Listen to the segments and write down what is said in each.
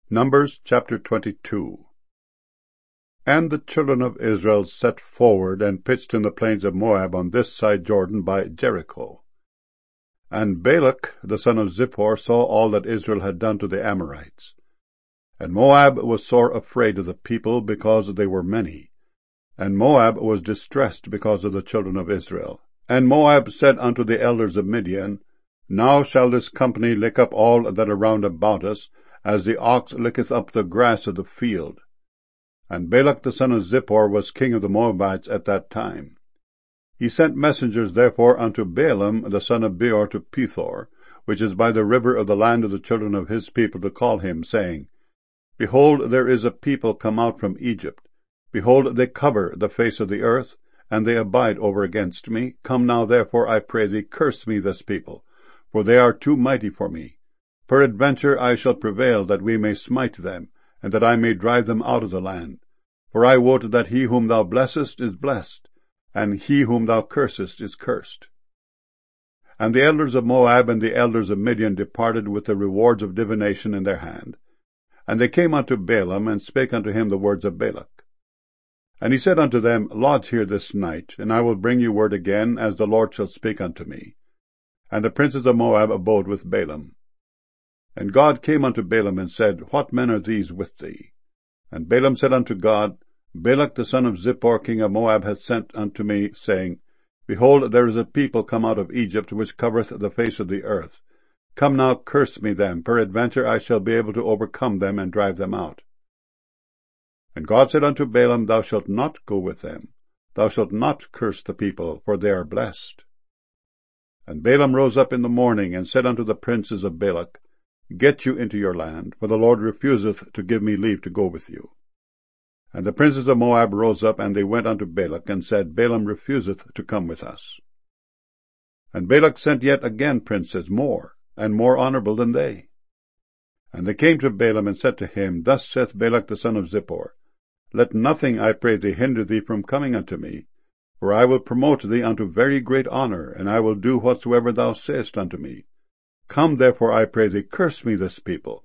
Numbers chapter 22. And the children of Israel set forward and pitched in the plains of Moab on this side Jordan by Jericho. And Balak the son of Zippor saw all that Israel had done to the Amorites. And Moab was sore afraid of the people, because they were many. And Moab was distressed because of the children of Israel. And Moab said unto the elders of Midian, Now shall this company lick up all that are round about us, as the ox licketh up the grass of the field. And Balak the son of Zippor was king of the Moabites at that time. He sent messengers therefore unto Balaam the son of Beor to Pethor, which is by the river of the land of the children of his people, to call him, saying, Behold, there is a people come out from Egypt. Behold, they cover the face of the earth, and they abide over against me. Come now therefore, I pray thee, curse me this people, for they are too mighty for me. Peradventure I shall prevail that we may smite them, and that I may drive them out of the land. For I wot that he whom thou blessest is blessed, and he whom thou cursest is cursed. And the elders of Moab and the elders of Midian departed with the rewards of divination in their hand. And they came unto Balaam, and spake unto him the words of Balak. And he said unto them, Lodge here this night, and I will bring you word again, as the Lord shall speak unto me. And the princes of Moab abode with Balaam. And God came unto Balaam, and said, What men are these with thee? And Balaam said unto God, Balak the son of Zippor king of Moab hath sent unto me, saying, Behold, there is a people come out of Egypt, which covereth the face of the earth. Come now, curse me them, peradventure I shall be able to overcome them, and drive them out. And God said unto Balaam, Thou shalt not go with them. Thou shalt not curse the people, for they are blessed. And Balaam rose up in the morning, and said unto the princes of Balak, Get you into your land, for the Lord refuseth to give me leave to go with you. And the princes of Moab rose up, and they went unto Balak, and said, Balaam refuseth to come with us. And Balak sent yet again princes, more, and more honorable than they. And they came to Balaam, and said to him, Thus saith Balak the son of Zippor, Let nothing, I pray thee, hinder thee from coming unto me, for I will promote thee unto very great honor, and I will do whatsoever thou sayest unto me. Come therefore, I pray thee, curse me this people.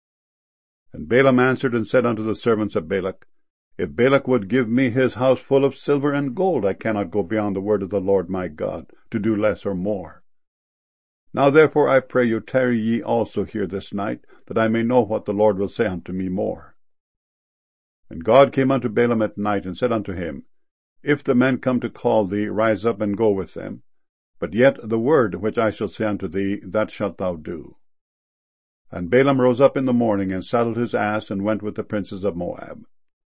And Balaam answered and said unto the servants of Balak, If Balak would give me his house full of silver and gold, I cannot go beyond the word of the Lord my God, to do less or more. Now therefore I pray you, tarry ye also here this night, that I may know what the Lord will say unto me more. And God came unto Balaam at night, and said unto him, If the men come to call thee, rise up and go with them. But yet the word which I shall say unto thee, that shalt thou do. And Balaam rose up in the morning, and saddled his ass, and went with the princes of Moab.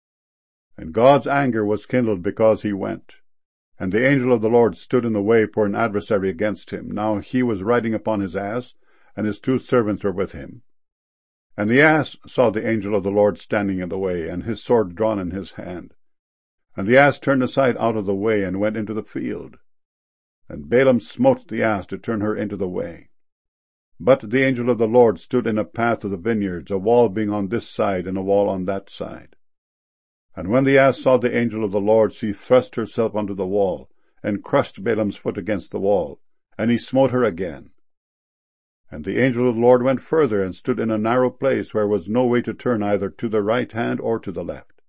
And God's anger was kindled because he went. And the angel of the Lord stood in the way for an adversary against him. Now he was riding upon his ass, and his 2 servants were with him. And the ass saw the angel of the Lord standing in the way, and his sword drawn in his hand. And the ass turned aside out of the way, and went into the field. And Balaam smote the ass to turn her into the way. But the angel of the Lord stood in a path of the vineyards, a wall being on this side, and a wall on that side. And when the ass saw the angel of the Lord, she thrust herself unto the wall, and crushed Balaam's foot against the wall, and he smote her again. And the angel of the Lord went further, and stood in a narrow place, where was no way to turn either to the right hand or to the left.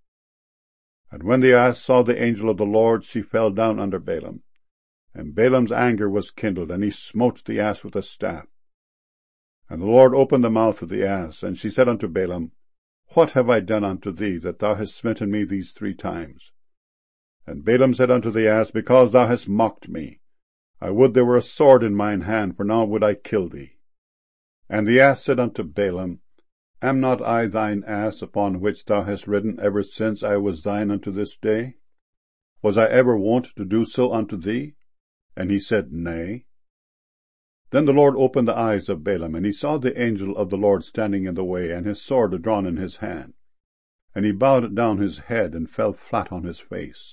And when the ass saw the angel of the Lord, she fell down under Balaam. And Balaam's anger was kindled, and he smote the ass with a staff. And the Lord opened the mouth of the ass, and she said unto Balaam, What have I done unto thee, that thou hast smitten me these 3 times? And Balaam said unto the ass, Because thou hast mocked me. I would there were a sword in mine hand, for now would I kill thee. And the ass said unto Balaam, Am not I thine ass, upon which thou hast ridden ever since I was thine unto this day? Was I ever wont to do so unto thee? And he said, Nay. Then the Lord opened the eyes of Balaam, and he saw the angel of the Lord standing in the way, and his sword drawn in his hand. And he bowed down his head, and fell flat on his face.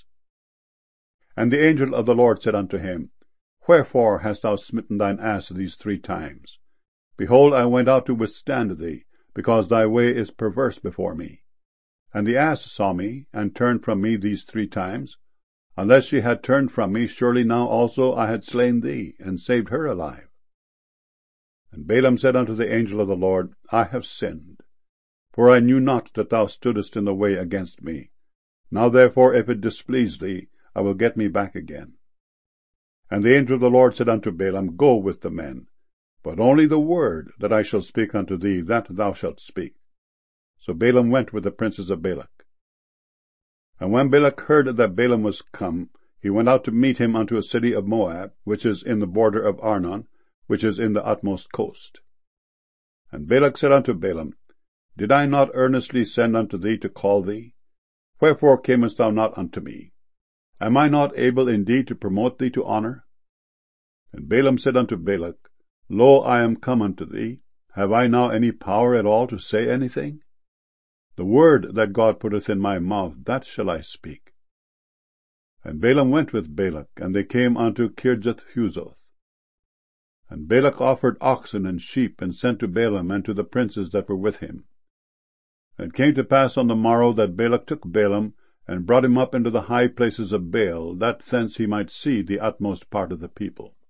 And the angel of the Lord said unto him, Wherefore hast thou smitten thine ass these 3 times? Behold, I went out to withstand thee, because thy way is perverse before me. And the ass saw me, and turned from me these 3 times. Unless she had turned from me, surely now also I had slain thee, and saved her alive. And Balaam said unto the angel of the Lord, I have sinned. for I knew not that thou stoodest in the way against me. Now therefore, if it displease thee, I will get me back again. And the angel of the Lord said unto Balaam, Go with the men, but only the word that I shall speak unto thee, that thou shalt speak. So Balaam went with the princes of Balak. And when Balak heard that Balaam was come, he went out to meet him unto a city of Moab, which is in the border of Arnon, which is in the utmost coast. And Balak said unto Balaam, Did I not earnestly send unto thee to call thee? Wherefore camest thou not unto me? Am I not able indeed to promote thee to honor? And Balaam said unto Balak, Lo, I am come unto thee. Have I now any power at all to say anything? The word that God putteth in my mouth, that shall I speak. And Balaam went with Balak, and they came unto Kirjath-huzoth. And Balak offered oxen and sheep, and sent to Balaam and to the princes that were with him. And it came to pass on the morrow that Balak took Balaam, and brought him up into the high places of Baal, that thence he might see the utmost part of the people.